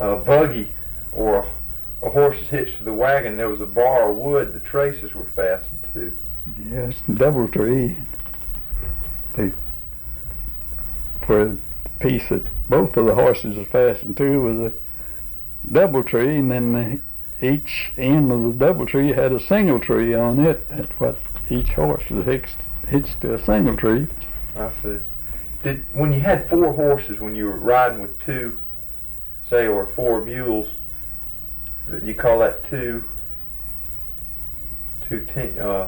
buggy or a horse is hitched to the wagon, there was a bar of wood the traces were fastened to. Yes, double tree. For the piece that both of the horses are fastened to was a double tree, and then each end of the double tree had a single tree on it. That's what each horse was hitched to a single tree. I see. When you had 4 horses, when you were riding with 2, say, or 4 mules, you call that two team? Well,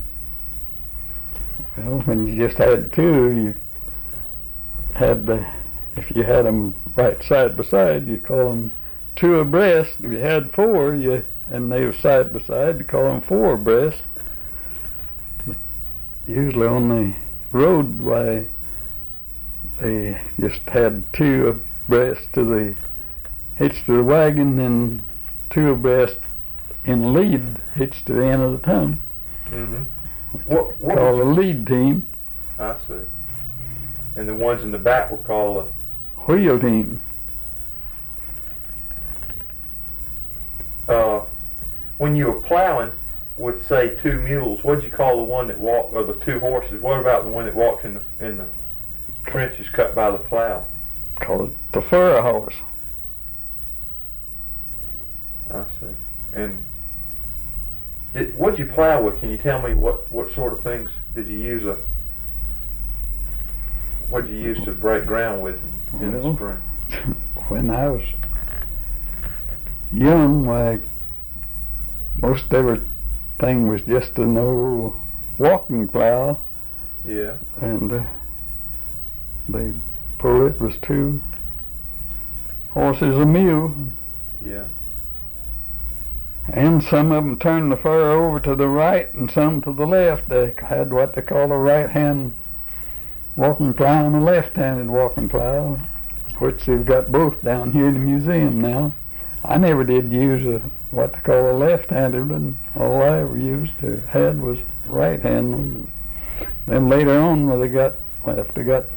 when you just had 2, you had if you had them right side by side, you call them 2 abreast. If you had 4, and they were side by side, you call them 4 abreast. But usually on the road, why, they just had 2 abreast hitched to the wagon, and 2 abreast in the lead hitched to the end of the tongue. Mm-hmm. What called a lead team. I see. And the ones in the back were called a wheel team. When you were plowing with, say, 2 mules, what'd you call the one that walked, or the 2 horses? What about the one that walked in the trenches cut by the plow? Called it the furrow horse. I see. And what'd you plow with? Can you tell me what sort of things did you use? What'd you use to break ground with in the spring? When I was young, most everything was just an old walking plow. Yeah. And they pull it was 2 horses a mule. Yeah. And some of them turned the furrow over to the right and some to the left. They had what they call a right-hand walking plow and a left-handed walking plow, which they've got both down here in the museum now. I never did use what they call a left-handed one. All I ever used or had was right-handed. Then later on, if they got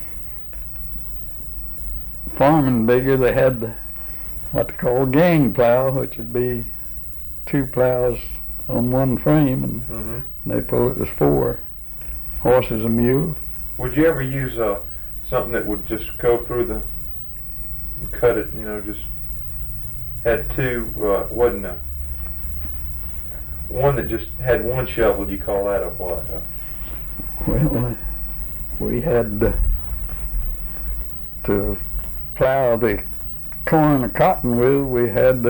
farming bigger, they had what they call a gang plow, which would be 2 plows on one frame, and they pull it as 4 horses a mule. Would you ever use something that would just go through and cut it, just had 2, wasn't one that just had 1 shovel, you call that a what? Well, we had to plow the corn or cotton with, we had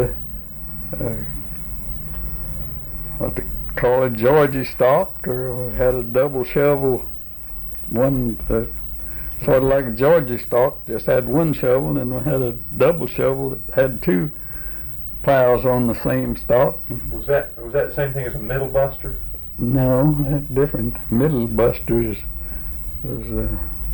what they call a Georgie stalk, or we had a double shovel, one sort of like a Georgie stalk, just had 1 shovel, and we had a double shovel that had 2 plows on the same stalk. Was that the same thing as a middle buster? No, that's different. Middle busters was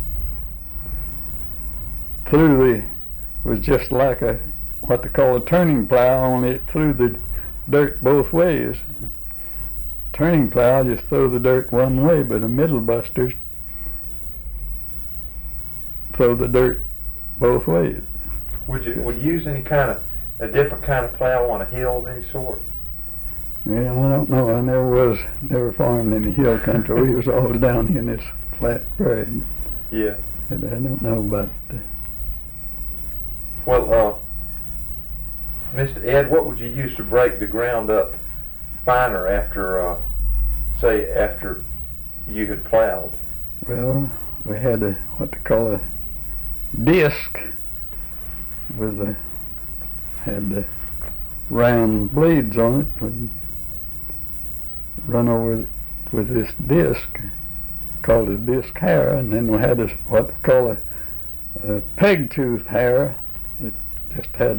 was just like what they call a turning plow, only it threw the dirt both ways. Turning plow just throw the dirt one way, but a middle busters throw the dirt both ways. Would you use a different kind of plow on a hill of any sort? Yeah, I don't know. I never farmed in the hill country. We was always down here in this flat prairie. Yeah. And I don't know about Well, Mr. Ed, what would you use to break the ground up finer after you had plowed? Well, we had what they call a disc had the round blades on it. Would run over with this disc called a disc harrow, and then we had what we call a peg tooth harrow that just had